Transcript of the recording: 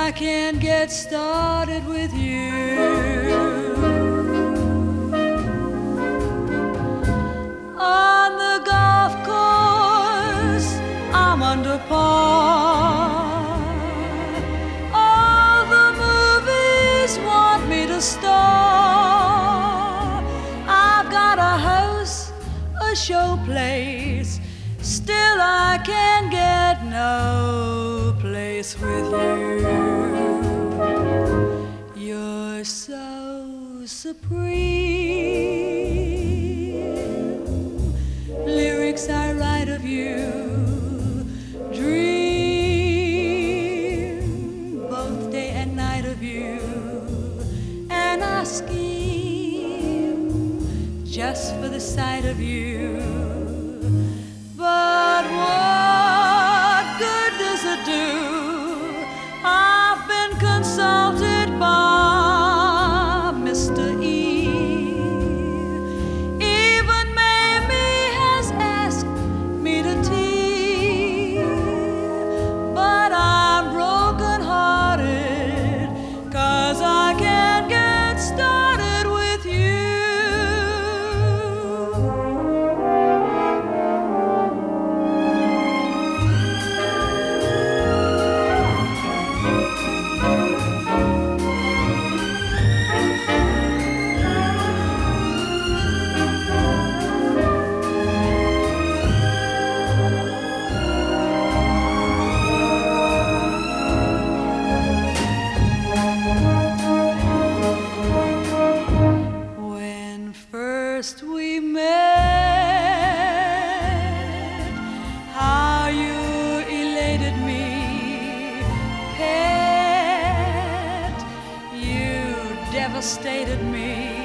I can't get started with you. On the golf course, I'm under par. All the movies want me to star. I've got a house, a showplace, still I can't get no place with you. You're so supreme. Lyrics I write of you, dream both day and night of you, and I scheme just for the sight of you. But what good does it do? I've been consulted by Mr. E. Even Mamie has asked me to tea. But I'm broken-hearted 'cause I can't get started with you. When first we met, how you elated me, pet. You devastated me.